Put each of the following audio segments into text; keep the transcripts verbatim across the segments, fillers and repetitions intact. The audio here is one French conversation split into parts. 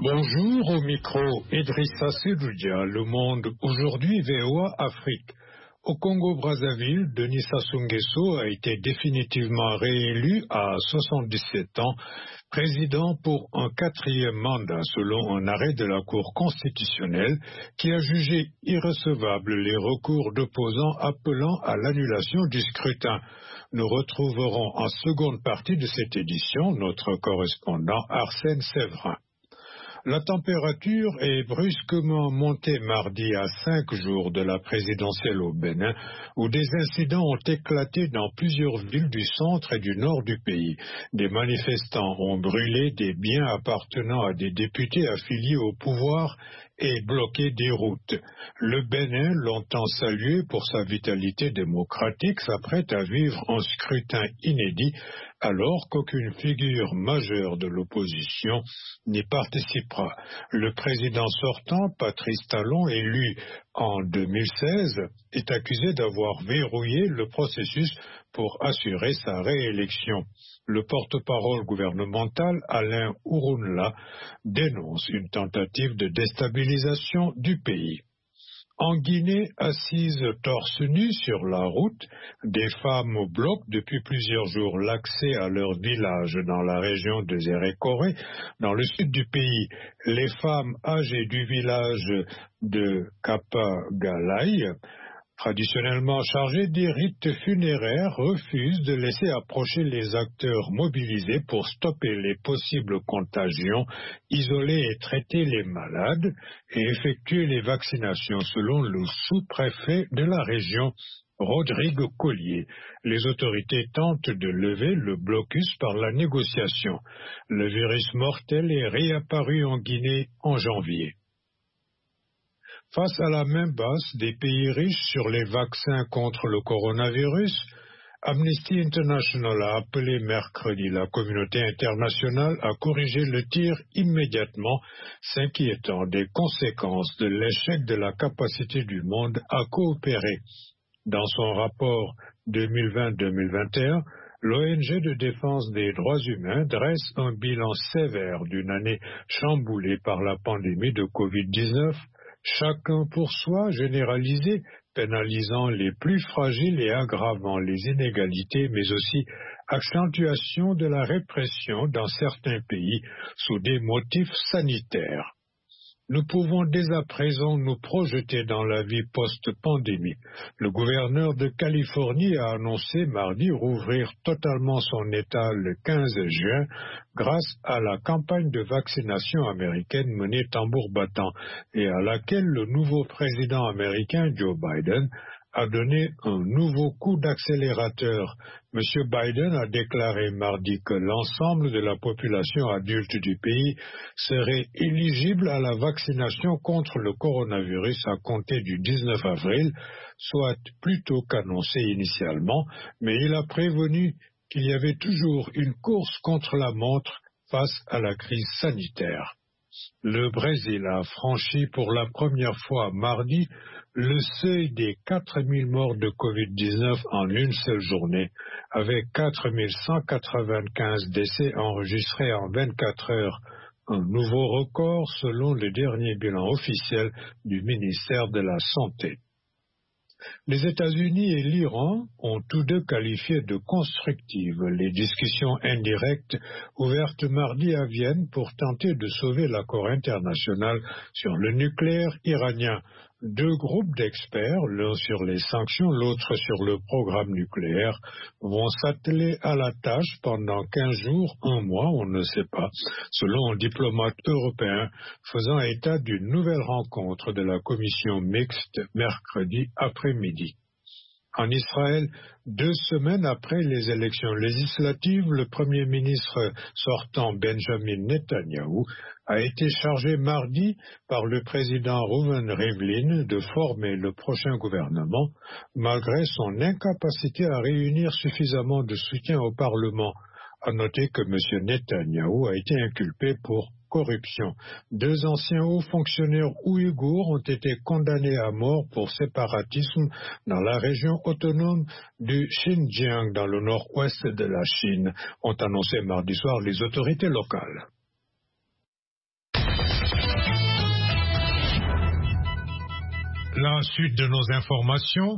Bonjour, au micro Idrissa Sedoudia, Le Monde aujourd'hui, V O A Afrique. Au Congo-Brazzaville, Denis Sassou Nguesso a été définitivement réélu à soixante-dix-sept ans, président pour un quatrième mandat selon un arrêt de la Cour constitutionnelle qui a jugé irrecevables les recours d'opposants appelant à l'annulation du scrutin. Nous retrouverons en seconde partie de cette édition notre correspondant Arsène Séverin. La température est brusquement montée mardi à cinq jours de la présidentielle au Bénin, où des incidents ont éclaté dans plusieurs villes du centre et du nord du pays. Des manifestants ont brûlé des biens appartenant à des députés affiliés au pouvoir et bloqué des routes. Le Bénin, longtemps salué pour sa vitalité démocratique, s'apprête à vivre un scrutin inédit alors qu'aucune figure majeure de l'opposition n'y participera. Le président sortant, Patrice Talon, élu en deux mille seize, est accusé d'avoir verrouillé le processus pour assurer sa réélection. Le porte-parole gouvernemental, Alain Ourounla, dénonce une tentative de déstabilisation du pays. En Guinée, assises torse nu sur la route, des femmes bloquent depuis plusieurs jours l'accès à leur village dans la région de Zérékoré, dans le sud du pays. Les femmes âgées du village de Kapagalaï, traditionnellement chargés des rites funéraires, refusent de laisser approcher les acteurs mobilisés pour stopper les possibles contagions, isoler et traiter les malades et effectuer les vaccinations, selon le sous-préfet de la région, Rodrigue Collier. Les autorités tentent de lever le blocus par la négociation. Le virus mortel est réapparu en Guinée en janvier. Face à la main basse des pays riches sur les vaccins contre le coronavirus, Amnesty International a appelé mercredi la communauté internationale à corriger le tir immédiatement, s'inquiétant des conséquences de l'échec de la capacité du monde à coopérer. Dans son rapport deux mille vingt deux mille vingt et un, l'O N G de défense des droits humains dresse un bilan sévère d'une année chamboulée par la pandémie de covid dix-neuf, chacun pour soi généralisé, pénalisant les plus fragiles et aggravant les inégalités, mais aussi accentuation de la répression dans certains pays sous des motifs sanitaires. Nous pouvons dès à présent nous projeter dans la vie post-pandémie. Le gouverneur de Californie a annoncé mardi rouvrir totalement son État le quinze juin grâce à la campagne de vaccination américaine menée tambour battant et à laquelle le nouveau président américain Joe Biden a donné un nouveau coup d'accélérateur. M. Biden a déclaré mardi que l'ensemble de la population adulte du pays serait éligible à la vaccination contre le coronavirus à compter du dix-neuf avril, soit plus tôt qu'annoncé initialement, mais il a prévenu qu'il y avait toujours une course contre la montre face à la crise sanitaire. Le Brésil a franchi pour la première fois mardi le seuil des quatre mille morts de covid dix-neuf en une seule journée, avec quatre mille cent quatre-vingt-quinze décès enregistrés en vingt-quatre heures, un nouveau record selon le dernier bilan officiel du ministère de la Santé. Les États-Unis et l'Iran ont tous deux qualifié de constructives les discussions indirectes ouvertes mardi à Vienne pour tenter de sauver l'accord international sur le nucléaire iranien. Deux groupes d'experts, l'un sur les sanctions, l'autre sur le programme nucléaire, vont s'atteler à la tâche pendant quinze jours, un mois, on ne sait pas, selon un diplomate européen faisant état d'une nouvelle rencontre de la commission mixte mercredi après-midi. En Israël, deux semaines après les élections législatives, le Premier ministre sortant Benjamin Netanyahou a été chargé mardi par le président Reuven Rivlin de former le prochain gouvernement, malgré son incapacité à réunir suffisamment de soutien au Parlement. À noter que M. Netanyahou a été inculpé pour corruption. Deux anciens hauts fonctionnaires ouïghours ont été condamnés à mort pour séparatisme dans la région autonome du Xinjiang, dans le nord-ouest de la Chine, ont annoncé mardi soir les autorités locales. La suite de nos informations.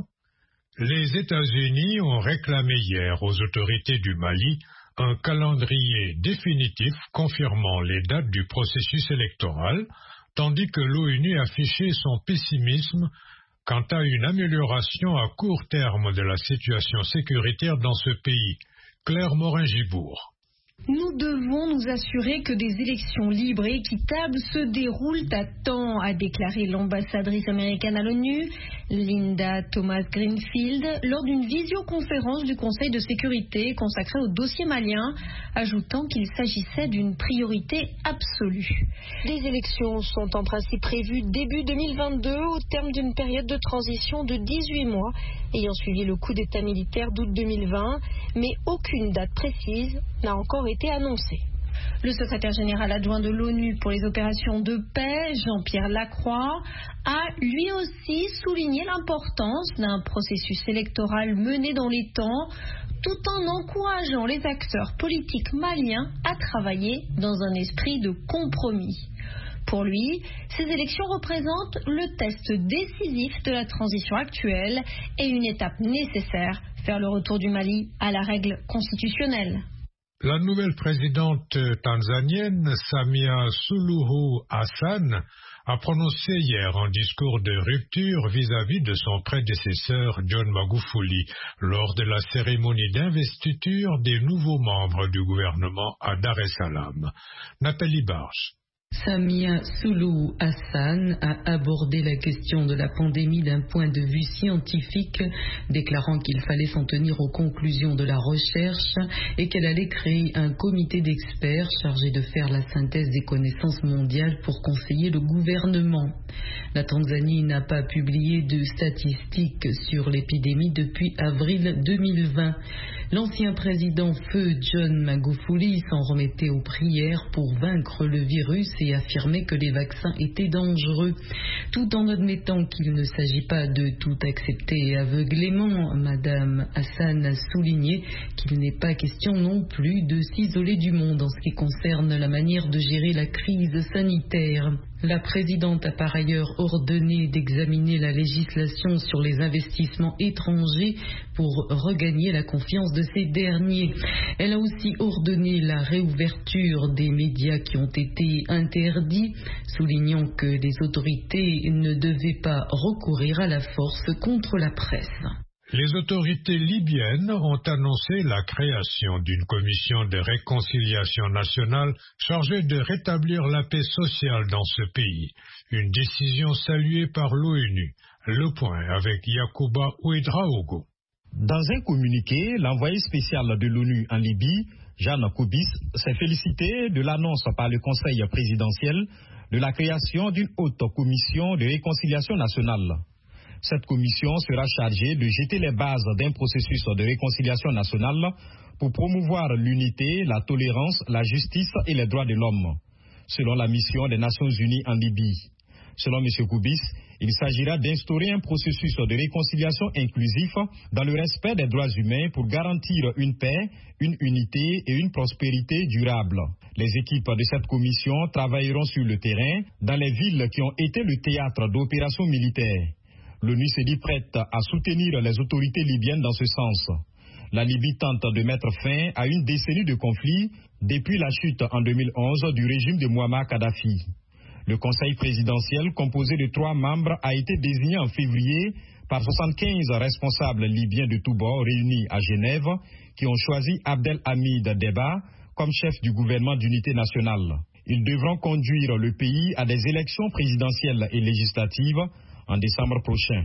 Les États-Unis ont réclamé hier aux autorités du Mali un calendrier définitif confirmant les dates du processus électoral, tandis que l'ONU affichait son pessimisme quant à une amélioration à court terme de la situation sécuritaire dans ce pays. Claire Morin-Gibourg. Nous devons nous assurer que des élections libres et équitables se déroulent à temps, a déclaré l'ambassadrice américaine à l'ONU, Linda Thomas-Greenfield, lors d'une visioconférence du Conseil de sécurité consacrée au dossier malien, ajoutant qu'il s'agissait d'une priorité absolue. Les élections sont en principe prévues début deux mille vingt-deux, au terme d'une période de transition de dix-huit mois, ayant suivi le coup d'État militaire d'août deux mille vingt, mais aucune date précise n'a encore été annoncée. Le secrétaire général adjoint de l'ONU pour les opérations de paix, Jean-Pierre Lacroix, a lui aussi souligné l'importance d'un processus électoral mené dans les temps, tout en encourageant les acteurs politiques maliens à travailler dans un esprit de compromis. Pour lui, ces élections représentent le test décisif de la transition actuelle et une étape nécessaire vers le retour du Mali à la règle constitutionnelle. La nouvelle présidente tanzanienne, Samia Suluhu Hassan, a prononcé hier un discours de rupture vis-à-vis de son prédécesseur John Magufuli lors de la cérémonie d'investiture des nouveaux membres du gouvernement à Dar es Salaam. Nathalie Barche. Samia Suluhu Hassan a abordé la question de la pandémie d'un point de vue scientifique, déclarant qu'il fallait s'en tenir aux conclusions de la recherche et qu'elle allait créer un comité d'experts chargé de faire la synthèse des connaissances mondiales pour conseiller le gouvernement. La Tanzanie n'a pas publié de statistiques sur l'épidémie depuis avril deux mille vingt. L'ancien président feu John Magufuli s'en remettait aux prières pour vaincre le virus et affirmait que les vaccins étaient dangereux. Tout en admettant qu'il ne s'agit pas de tout accepter aveuglément, Madame Hassan a souligné qu'il n'est pas question non plus de s'isoler du monde en ce qui concerne la manière de gérer la crise sanitaire. La présidente a par ailleurs ordonné d'examiner la législation sur les investissements étrangers pour regagner la confiance de ces derniers. Elle a aussi ordonné la réouverture des médias qui ont été interdits, soulignant que les autorités ne devaient pas recourir à la force contre la presse. Les autorités libyennes ont annoncé la création d'une commission de réconciliation nationale chargée de rétablir la paix sociale dans ce pays, une décision saluée par l'ONU. Le point avec Yacouba Ouedraogo. Dans un communiqué, l'envoyé spécial de l'ONU en Libye, Jan Kubis, s'est félicité de l'annonce par le Conseil présidentiel de la création d'une haute commission de réconciliation nationale. Cette commission sera chargée de jeter les bases d'un processus de réconciliation nationale pour promouvoir l'unité, la tolérance, la justice et les droits de l'homme, selon la mission des Nations Unies en Libye. Selon M. Koubis, il s'agira d'instaurer un processus de réconciliation inclusif dans le respect des droits humains pour garantir une paix, une unité et une prospérité durable. Les équipes de cette commission travailleront sur le terrain dans les villes qui ont été le théâtre d'opérations militaires. L'ONU s'est dit prête à soutenir les autorités libyennes dans ce sens. La Libye tente de mettre fin à une décennie de conflits depuis la chute en deux mille onze du régime de Mouammar Kadhafi. Le Conseil présidentiel, composé de trois membres, a été désigné en février par soixante-quinze responsables libyens de tous bords réunis à Genève qui ont choisi Abdelhamid Deba comme chef du gouvernement d'unité nationale. Ils devront conduire le pays à des élections présidentielles et législatives en décembre prochain.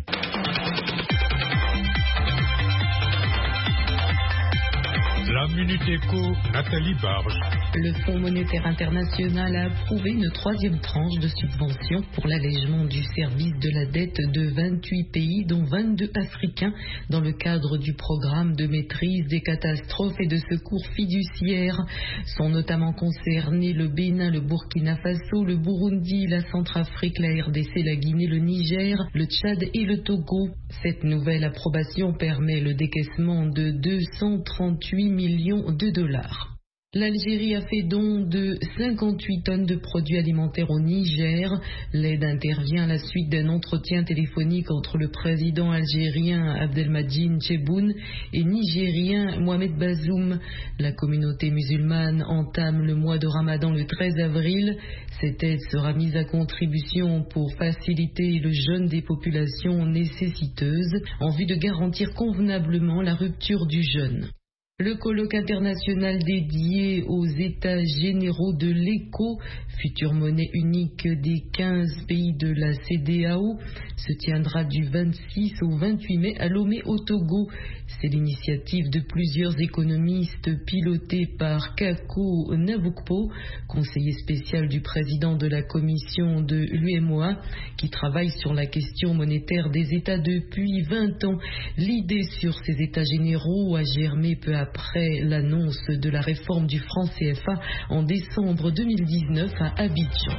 La Minute Éco, Nathalie Barge. Le Fonds monétaire international a approuvé une troisième tranche de subvention pour l'allègement du service de la dette de vingt-huit pays, dont vingt-deux africains, dans le cadre du programme de maîtrise des catastrophes et de secours fiduciaires. Sont notamment concernés le Bénin, le Burkina Faso, le Burundi, la Centrafrique, la R D C, la Guinée, le Niger, le Tchad et le Togo. Cette nouvelle approbation permet le décaissement de deux cent trente-huit millions de dollars. L'Algérie a fait don de cinquante-huit tonnes de produits alimentaires au Niger. L'aide intervient à la suite d'un entretien téléphonique entre le président algérien Abdelmadjid Tebboune et nigérien Mohamed Bazoum. La communauté musulmane entame le mois de Ramadan le treize avril. Cette aide sera mise à contribution pour faciliter le jeûne des populations nécessiteuses en vue de garantir convenablement la rupture du jeûne. Le colloque international dédié aux États généraux de l'éco, future monnaie unique des quinze pays de la C E D E A O, se tiendra du vingt-six au vingt-huit mai à Lomé au Togo. C'est l'initiative de plusieurs économistes pilotée par Kako Nabukpo, conseiller spécial du président de la commission de l'U M O A, qui travaille sur la question monétaire des États depuis vingt ans. L'idée sur ces États généraux a germé peu après l'annonce de la réforme du franc C F A en décembre deux mille dix-neuf à Abidjan.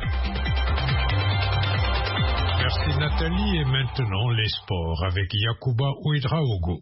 Merci Nathalie, et maintenant les sports avec Yacouba Ouedraogo.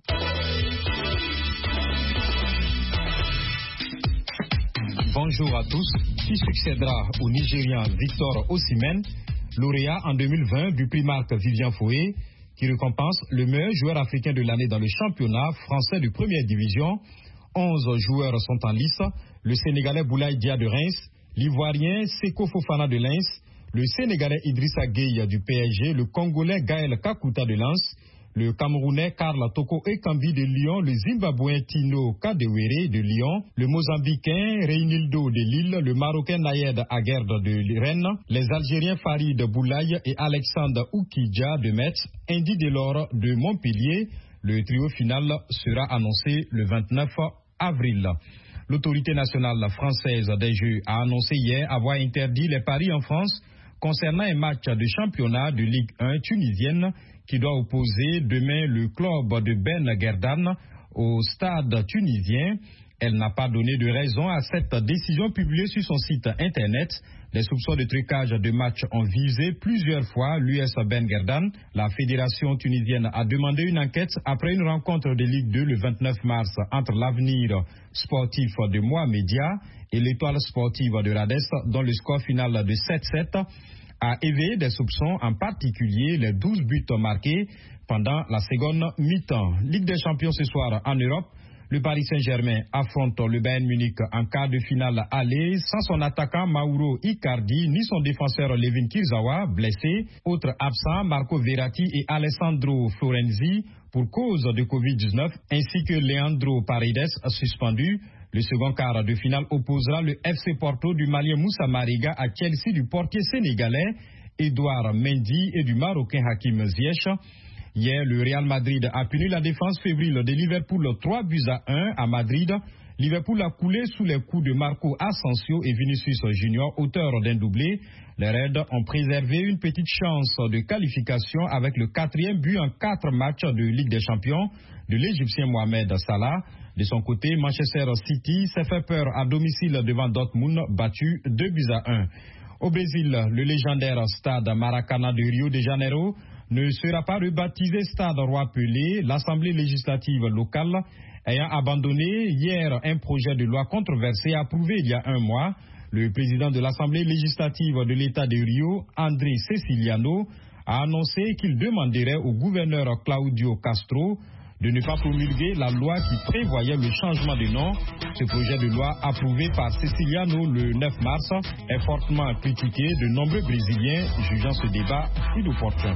Bonjour à tous. Qui succédera au Nigérian Victor Osimhen, lauréat en deux mille vingt du prix Marc Vivian Foué, qui récompense le meilleur joueur africain de l'année dans le championnat français de première division? onze joueurs sont en lice: le Sénégalais Boulaye Dia de Reims, l'Ivoirien Seko Fofana de Lens, le Sénégalais Idrissa Gueye du P S G, le Congolais Gaël Kakuta de Lens, le Camerounais Karl Toko Ekambi de Lyon, le Zimbabwéen Tino Kadewere de Lyon, le Mozambicain Reynildo de Lille, le Marocain Nayed Aguerd de Rennes, les Algériens Farid Boulaye et Alexandre Oukidja de Metz, Indy Delors de Montpellier. Le trio final sera annoncé le vingt-neuf avril. L'autorité nationale française des Jeux a annoncé hier avoir interdit les paris en France concernant un match de championnat de Ligue un tunisienne qui doit opposer demain le club de Ben Guerdane au stade tunisien. Elle n'a pas donné de raison à cette décision publiée sur son site internet. Les soupçons de trucage de match ont visé plusieurs fois l'U S Ben Guerdane. La fédération tunisienne a demandé une enquête après une rencontre de Ligue deux le vingt-neuf mars entre l'Avenir sportif de Mohamedia et l'Étoile sportive de Rades, dont le score final de sept sept a éveillé des soupçons, en particulier les douze buts marqués pendant la seconde mi-temps. Ligue des champions ce soir en Europe. Le Paris Saint-Germain affronte le Bayern Munich en quart de finale aller sans son attaquant Mauro Icardi ni son défenseur Levin Kurzawa, blessé. Autres absents, Marco Verratti et Alessandro Florenzi pour cause de covid dix-neuf, ainsi que Leandro Paredes suspendu. Le second quart de finale opposera le F C Porto du Malien Moussa Mariga à Chelsea du portier sénégalais Edouard Mendy et du Marocain Hakim Ziyech. Hier, le Real Madrid a puni la défense fébrile de Liverpool trois buts à un à Madrid. Liverpool a coulé sous les coups de Marco Asensio et Vinicius Junior, auteurs d'un doublé. Les Reds ont préservé une petite chance de qualification avec le quatrième but en quatre matchs de Ligue des Champions de l'Égyptien Mohamed Salah. De son côté, Manchester City s'est fait peur à domicile devant Dortmund, battu deux buts à un. Au Brésil, le légendaire stade Maracanã de Rio de Janeiro ne sera pas rebaptisé Stade Roi Pelé, l'Assemblée législative locale ayant abandonné hier un projet de loi controversé approuvé il y a un mois. Le président de l'Assemblée législative de l'État de Rio, André Ceciliano, a annoncé qu'il demanderait au gouverneur Claudio Castro de ne pas promulguer la loi qui prévoyait le changement de nom. Ce projet de loi approuvé par Ceciliano le neuf mars est fortement critiqué de nombreux Brésiliens jugeant ce débat inopportun.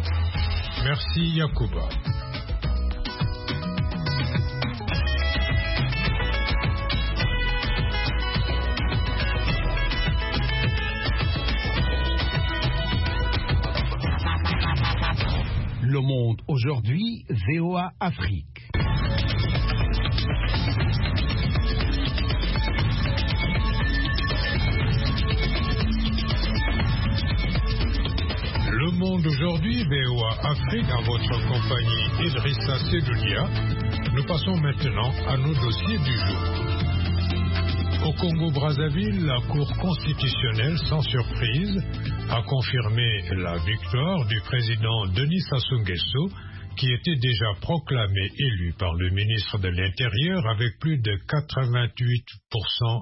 Merci Yacouba. Le Monde aujourd'hui, V O A Afrique. Le Monde aujourd'hui, V O A Afrique, en votre compagnie Idrissa Sedoulia. Nous passons maintenant à nos dossiers du jour. Au Congo-Brazzaville, la Cour constitutionnelle, sans surprise, a confirmé la victoire du président Denis Sassou Nguesso, qui était déjà proclamé élu par le ministre de l'Intérieur avec plus de quatre-vingt-huit pour cent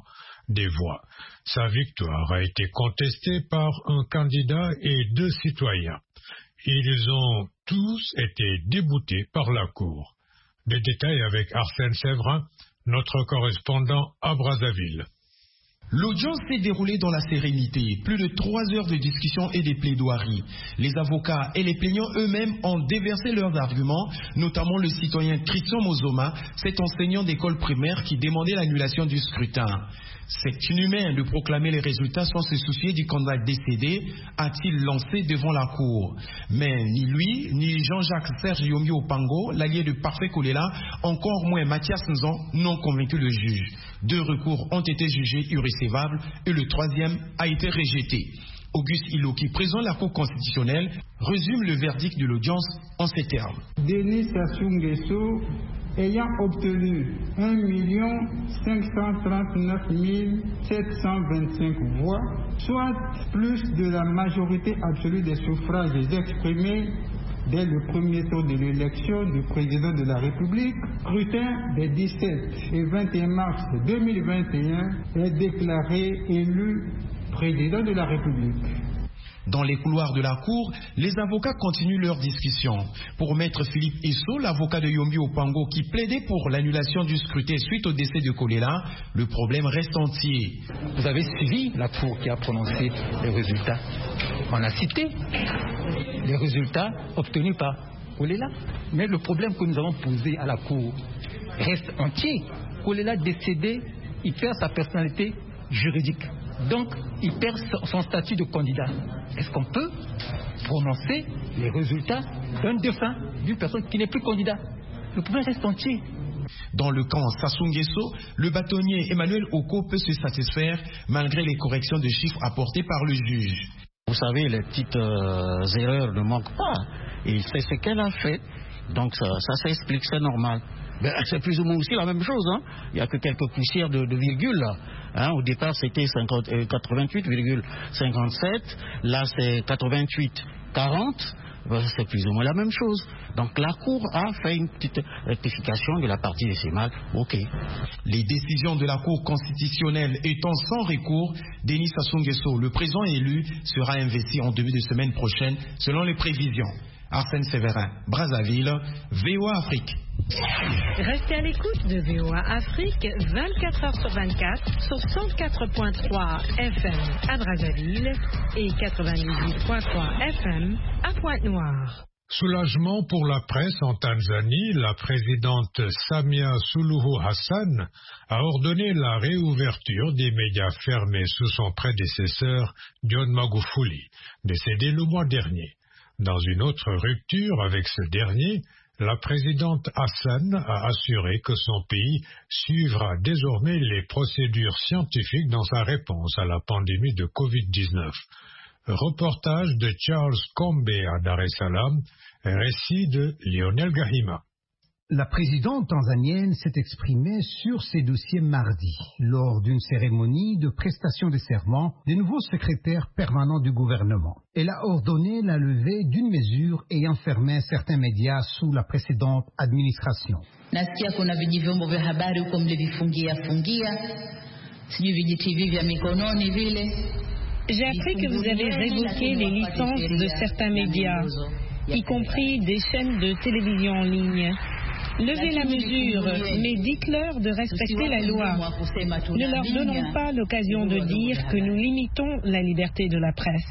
des voix. Sa victoire a été contestée par un candidat et deux citoyens. Ils ont tous été déboutés par la Cour. Des détails avec Arsène Séverin, notre correspondant à Brazzaville. L'audience s'est déroulée dans la sérénité. Plus de trois heures de discussion et de plaidoiries. Les avocats et les plaignants eux-mêmes ont déversé leurs arguments, notamment le citoyen Christian Mozoma, cet enseignant d'école primaire qui demandait l'annulation du scrutin. C'est inhumain de proclamer les résultats sans se soucier du candidat décédé, a-t-il lancé devant la Cour. Mais ni lui, ni Jean-Jacques Serge Yombi Opango, l'allié de Parfait Kolela, encore moins Mathias Nzan, n'ont convaincu le juge. Deux recours ont été jugés irrécevables et le troisième a été rejeté. Auguste Iloki, président de la Cour constitutionnelle, résume le verdict de l'audience en ces termes. Denis Sassou Nguesso, ayant obtenu un million cinq cent trente-neuf mille sept cent vingt-cinq voix, soit plus de la majorité absolue des suffrages exprimés dès le premier tour de l'élection du président de la République, scrutin des dix-sept et vingt et un mars deux mille vingt et un est déclaré élu président de la République. Dans les couloirs de la Cour, les avocats continuent leur discussion. Pour maître Philippe Isso, l'avocat de Yombi Opango qui plaidait pour l'annulation du scrutin suite au décès de Kolela, le problème reste entier. Vous avez suivi la Cour qui a prononcé les résultats. On a cité les résultats obtenus par Kolela. Mais le problème que nous avons posé à la Cour reste entier. Kolela décédé, il perd sa personnalité juridique. Donc, il perd son statut de candidat. Est-ce qu'on peut prononcer les résultats d'un défunt, d'une personne qui n'est plus candidat? Le problème reste entier. Dans le camp Sassou Nguesso, le bâtonnier Emmanuel Oko peut se satisfaire malgré les corrections de chiffres apportées par le juge. Vous savez, les petites euh, erreurs ne manquent pas. Et c'est ce qu'elle a fait. Donc ça, ça s'explique, c'est normal. Ben, c'est plus ou moins aussi la même chose. Hein. Il n'y a que quelques poussières de, de virgule là. Hein, au départ, c'était quatre-vingt-huit virgule cinquante-sept. Là, c'est quatre-vingt-huit virgule quarante. Ben, c'est plus ou moins la même chose. Donc la Cour a fait une petite rectification de la partie décimale. Ok. Les décisions de la Cour constitutionnelle étant sans recours, Denis Sassou Nguesso, le président élu, sera investi en début de semaine prochaine, selon les prévisions. Arsène Séverin, Brazzaville, V O A Afrique. Restez à l'écoute de V O A Afrique vingt-quatre heures sur vingt-quatre sur cent quatre virgule trois F M à Brazzaville et quatre-vingt-dix-huit virgule trois F M à Pointe-Noire. Soulagement pour la presse en Tanzanie, la présidente Samia Suluhu Hassan a ordonné la réouverture des médias fermés sous son prédécesseur John Magufuli, décédé le mois dernier. Dans une autre rupture avec ce dernier, la présidente Hassan a assuré que son pays suivra désormais les procédures scientifiques dans sa réponse à la pandémie de covid dix-neuf. Reportage de Charles Kombe à Dar es Salaam, récit de Lionel Gahima. La présidente tanzanienne s'est exprimée sur ces dossiers mardi, lors d'une cérémonie de prestation de serment des nouveaux secrétaires permanents du gouvernement. Elle a ordonné la levée d'une mesure ayant fermé certains médias sous la précédente administration. Nasikia kuna vijivyombo vya habari huko mlivifungia fungia, sijui vijitivi vya mikononi vile. J'ai appris que vous avez révoqué les licences de certains médias, y compris des chaînes de télévision en ligne. Levez la mesure, mais dites-leur de respecter la loi. Ne leur donnons pas l'occasion de dire que nous limitons la liberté de la presse.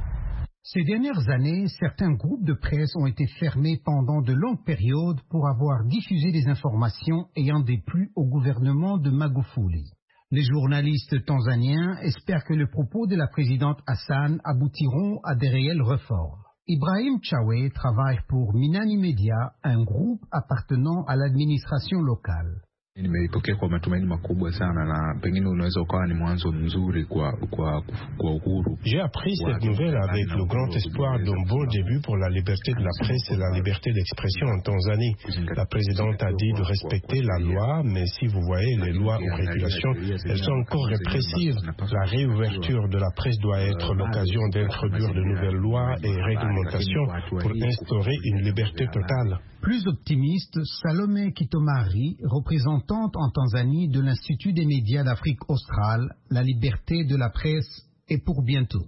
Ces dernières années, certains groupes de presse ont été fermés pendant de longues périodes pour avoir diffusé des informations ayant déplu au gouvernement de Magufuli. Les journalistes tanzaniens espèrent que les propos de la présidente Hassan aboutiront à des réelles réformes. Ibrahim Chawe travaille pour Minani Media, un groupe appartenant à l'administration locale. Nimeipokea kwa matumaini makubwa sana na pengine unaweza ukawa ni mwanzo mzuri kwa kwa kwa uhuru. J'ai appris cette nouvelle avec le grand espoir d'un bon début pour la liberté de la presse et la liberté d'expression en Tanzanie. La présidente a dit de respecter la loi, mais si vous voyez les lois ou régulations, elles sont encore répressives. La réouverture de la presse doit être l'occasion d'introduire de nouvelles lois et réglementations pour instaurer une liberté totale. Plus optimiste, Salome Kitomari, représentante en Tanzanie de l'Institut des médias d'Afrique australe, la liberté de la presse est pour bientôt.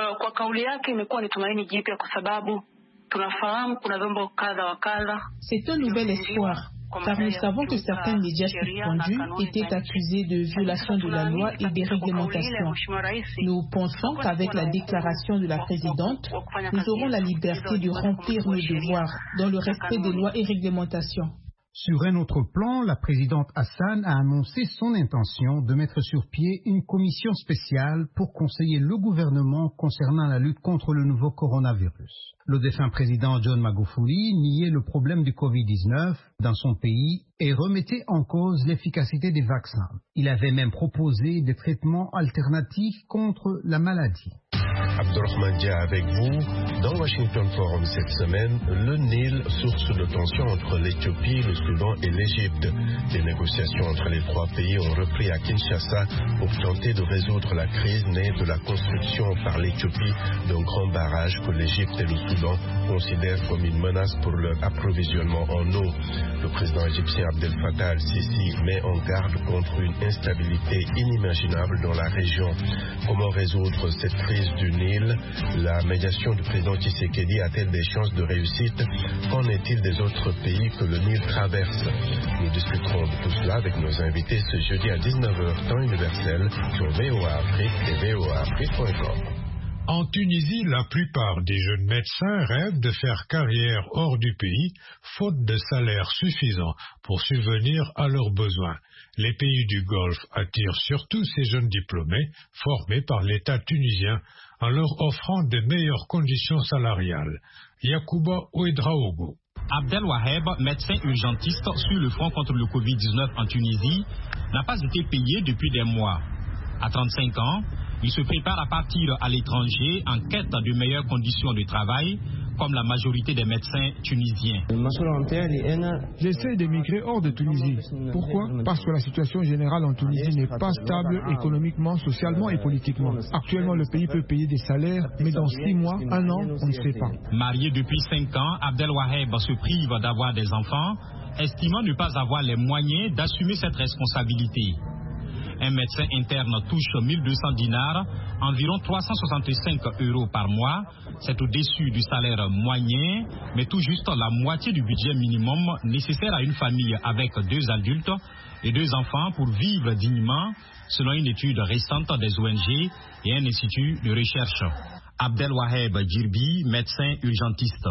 C'est un nouvel espoir, car nous savons que certains médias suspendus étaient accusés de violation de la loi et des réglementations. Nous pensons qu'avec la déclaration de la présidente, nous aurons la liberté de remplir nos devoirs dans le respect des lois et réglementations. Sur un autre plan, la présidente Hassan a annoncé son intention de mettre sur pied une commission spéciale pour conseiller le gouvernement concernant la lutte contre le nouveau coronavirus. Le défunt président John Magufuli niait le problème du covid dix-neuf dans son pays et remettait en cause l'efficacité des vaccins. Il avait même proposé des traitements alternatifs contre la maladie. Abdurrahman Dia avec vous. Dans Washington Forum cette semaine, le Nil, source de tension entre l'Éthiopie, le Soudan et l'Égypte. Les négociations entre les trois pays ont repris à Kinshasa pour tenter de résoudre la crise née de la construction par l'Éthiopie d'un grand barrage que l'Égypte et le Soudan considèrent comme une menace pour leur approvisionnement en eau. Le président égyptien Abdel Fattah al-Sisi met en garde contre une instabilité inimaginable dans la région. Comment résoudre cette crise du Nil? La médiation du président Tshisekedi a-t-elle des chances de réussite? Qu'en est-il des autres pays que le Nil traverse? Nous discuterons de tout cela avec nos invités ce jeudi à dix-neuf heures temps universel sur V O A Afrique et V O A Afrique point com. En Tunisie, la plupart des jeunes médecins rêvent de faire carrière hors du pays, faute de salaire suffisant pour subvenir à leurs besoins. Les pays du Golfe attirent surtout ces jeunes diplômés formés par l'État tunisien en leur offrant de meilleures conditions salariales. Yacouba Ouedraogo. Abdel Waheb, médecin urgentiste sur le front contre le covid dix-neuf en Tunisie, n'a pas été payé depuis des mois. À trente-cinq ans, il se prépare à partir à l'étranger en quête de meilleures conditions de travail, comme la majorité des médecins tunisiens. J'essaie d'émigrer hors de Tunisie. Pourquoi? Parce que la situation générale en Tunisie n'est pas stable économiquement, socialement et politiquement. Actuellement, le pays peut payer des salaires, mais dans six mois, un an, on ne sait pas. Marié depuis cinq ans, Abdel Waheb se prive d'avoir des enfants, estimant ne pas avoir les moyens d'assumer cette responsabilité. Un médecin interne touche mille deux cents dinars, environ trois cent soixante-cinq euros par mois. C'est au-dessus du salaire moyen, mais tout juste la moitié du budget minimum nécessaire à une famille avec deux adultes et deux enfants pour vivre dignement, selon une étude récente des O N G et un institut de recherche. Abdel Waheb Djirbi, médecin urgentiste.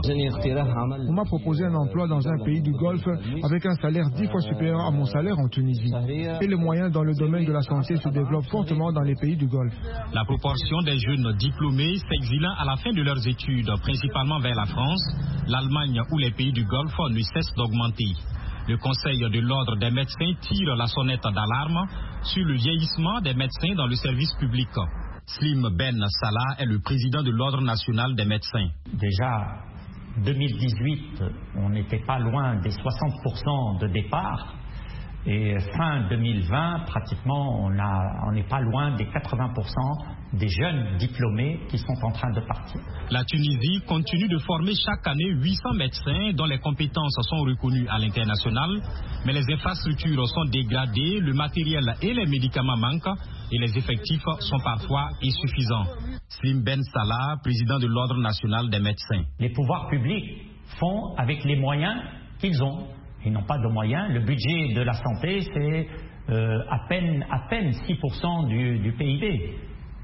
On m'a proposé un emploi dans un pays du Golfe avec un salaire dix fois supérieur à mon salaire en Tunisie. Et les moyens dans le domaine de la santé se développent fortement dans les pays du Golfe. La proportion des jeunes diplômés s'exilant à la fin de leurs études, principalement vers la France, l'Allemagne ou les pays du Golfe, ne cesse d'augmenter. Le Conseil de l'Ordre des médecins tire la sonnette d'alarme sur le vieillissement des médecins dans le service public. Slim Ben Salah est le président de l'Ordre national des médecins. Déjà, deux mille dix-huit, on n'était pas loin des soixante pour cent de départ. Et fin deux mille vingt, pratiquement, on n'est pas loin des quatre-vingts pour cent des jeunes diplômés qui sont en train de partir. La Tunisie continue de former chaque année huit cents médecins dont les compétences sont reconnues à l'international, mais les infrastructures sont dégradées, le matériel et les médicaments manquent et les effectifs sont parfois insuffisants. Slim Ben Salah, président de l'Ordre national des médecins. Les pouvoirs publics font avec les moyens qu'ils ont. Ils n'ont pas de moyens. Le budget de la santé, c'est euh, à peine, à peine six pour cent du, du P I B.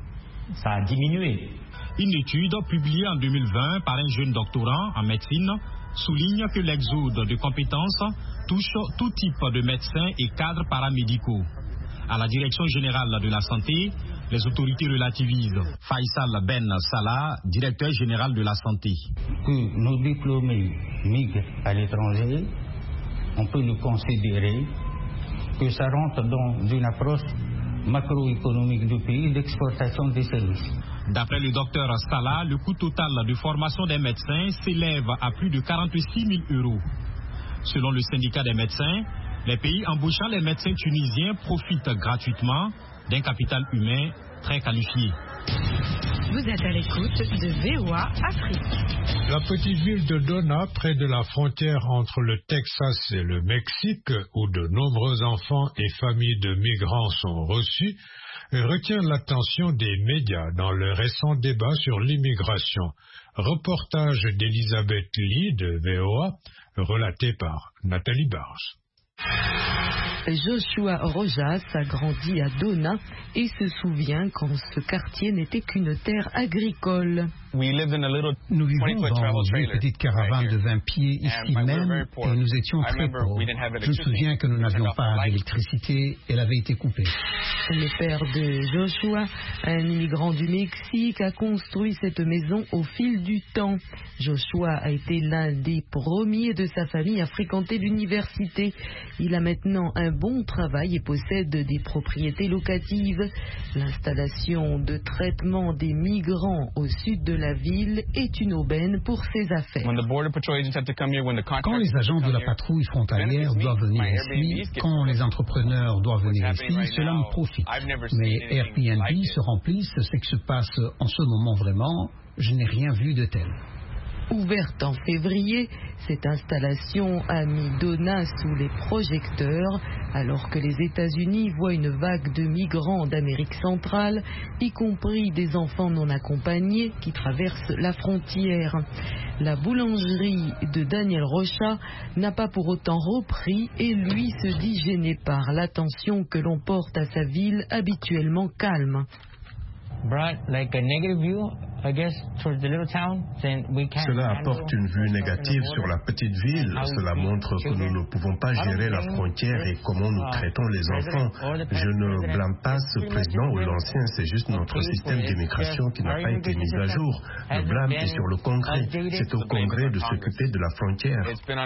Ça a diminué. Une étude publiée en deux mille vingt par un jeune doctorant en médecine souligne que l'exode de compétences touche tout type de médecins et cadres paramédicaux. À la Direction générale de la santé, les autorités relativisent. Faisal Ben Salah, directeur général de la santé. Que nos diplômés migrent à l'étranger, on peut nous considérer que ça rentre dans une approche macroéconomique du pays d'exportation des services. D'après le docteur Salah, le coût total de formation des médecins s'élève à plus de quarante-six mille euros. Selon le syndicat des médecins, les pays embauchant les médecins tunisiens profitent gratuitement d'un capital humain très qualifié. Vous êtes à l'écoute de V O A Afrique. La petite ville de Dona, près de la frontière entre le Texas et le Mexique, où de nombreux enfants et familles de migrants sont reçus, retient l'attention des médias dans le récent débat sur l'immigration. Reportage d'Elisabeth Lee de V O A, relaté par Nathalie Barge. Joshua Rojas a grandi à Dona et se souvient quand ce quartier n'était qu'une terre agricole. Nous vivons dans une petite caravane de vingt pieds ici même et nous étions très pauvres. Je me souviens que nous n'avions pas d'électricité, elle avait été coupée. Le père de Joshua, un immigrant du Mexique, a construit cette maison au fil du temps. Joshua a été l'un des premiers de sa famille à fréquenter l'université. Il a maintenant un bon travail et possède des propriétés locatives. L'installation de traitement des migrants au sud de la ville est une aubaine pour ses affaires. Quand les agents de la patrouille frontalière doivent venir ici, quand les entrepreneurs doivent venir ici, cela me profite. Mais Airbnb se remplissent, c'est que se passe en ce moment vraiment, je n'ai rien vu de tel. Ouverte en février, cette installation a mis Dona sous les projecteurs, alors que les États-Unis voient une vague de migrants d'Amérique centrale, y compris des enfants non accompagnés qui traversent la frontière. La boulangerie de Daniel Rocha n'a pas pour autant repris et lui se dit gêné par l'attention que l'on porte à sa ville habituellement calme. Cela apporte une vue négative sur la petite ville. Cela montre que nous ne pouvons pas gérer la frontière et comment nous traitons les enfants. Je ne blâme pas ce président ou l'ancien, c'est juste notre système d'immigration qui n'a pas été mis à jour. Le blâme est sur le Congrès. C'est au Congrès de s'occuper de la frontière.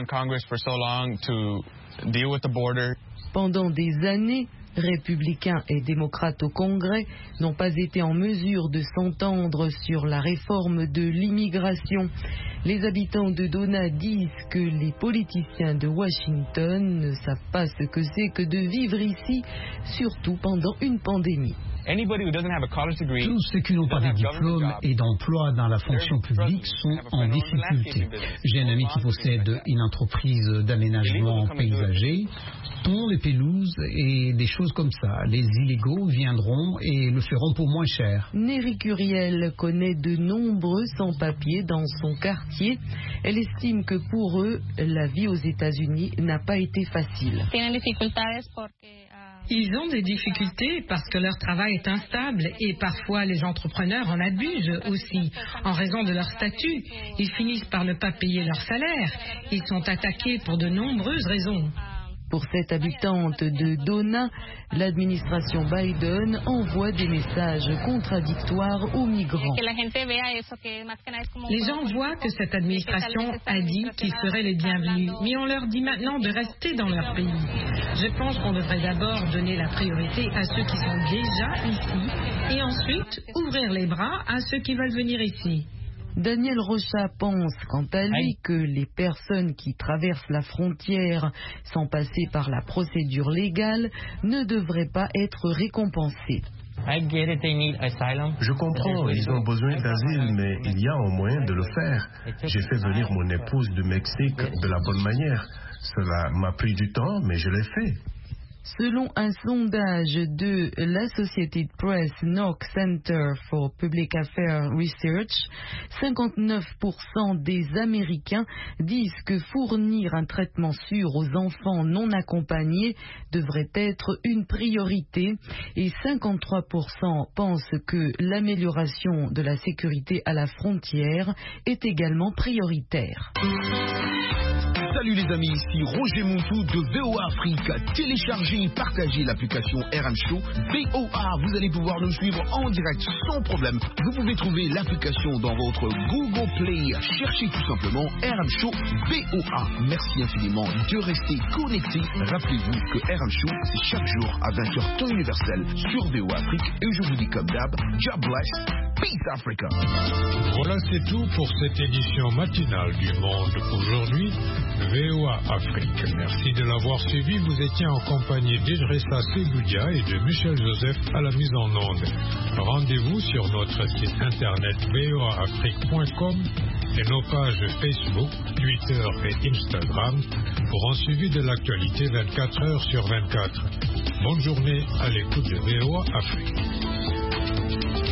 Pendant des années, républicains et démocrates au Congrès n'ont pas été en mesure de s'entendre sur la réforme de l'immigration. Les habitants de Dona disent que les politiciens de Washington ne savent pas ce que c'est que de vivre ici, surtout pendant une pandémie. Tous ceux qui n'ont pas de diplôme et d'emploi dans la fonction publique sont en difficulté. J'ai un ami qui possède une entreprise d'aménagement paysager, tond les pelouses et des choses comme ça. Les illégaux viendront et le feront pour moins cher. Néry Curiel connaît de nombreux sans-papiers dans son quartier. Elle estime que pour eux, la vie aux États-Unis n'a pas été facile. Ils ont des difficultés parce que leur travail est instable et parfois les entrepreneurs en abusent aussi en raison de leur statut. Ils finissent par ne pas payer leur salaire. Ils sont attaqués pour de nombreuses raisons. Pour cette habitante de Dona, l'administration Biden envoie des messages contradictoires aux migrants. Les gens voient que cette administration a dit qu'ils seraient les bienvenus, mais on leur dit maintenant de rester dans leur pays. Je pense qu'on devrait d'abord donner la priorité à ceux qui sont déjà ici et ensuite ouvrir les bras à ceux qui veulent venir ici. Daniel Rocha pense, quant à lui, que les personnes qui traversent la frontière sans passer par la procédure légale ne devraient pas être récompensées. Je comprends, ils ont besoin d'asile, mais il y a un moyen de le faire. J'ai fait venir mon épouse du Mexique de la bonne manière. Cela m'a pris du temps, mais je l'ai fait. Selon un sondage de l'Associated Press Knox Center for Public Affairs Research, cinquante-neuf pour cent des Américains disent que fournir un traitement sûr aux enfants non accompagnés devrait être une priorité et cinquante-trois pour cent pensent que l'amélioration de la sécurité à la frontière est également prioritaire. Salut les amis, ici Roger Montou de V O A Afrique. Téléchargez et partagez l'application R M Show V O A. Vous allez pouvoir nous suivre en direct sans problème. Vous pouvez trouver l'application dans votre Google Play. Cherchez tout simplement R M Show V O A. Merci infiniment de rester connecté. Rappelez-vous que R M Show, c'est chaque jour à vingt heures temps universel sur V O A Afrique. Et je vous dis comme d'hab, God bless. Peace Africa. Voilà, c'est tout pour cette édition matinale du Monde aujourd'hui, V O A Afrique. Merci de l'avoir suivi. Vous étiez en compagnie d'Idrissa Seloudia et de Michel Joseph à la mise en onde. Rendez-vous sur notre site internet v o a afrique point com et nos pages Facebook, Twitter et Instagram pour un suivi de l'actualité vingt-quatre heures sur vingt-quatre. Bonne journée à l'écoute de V O A Afrique.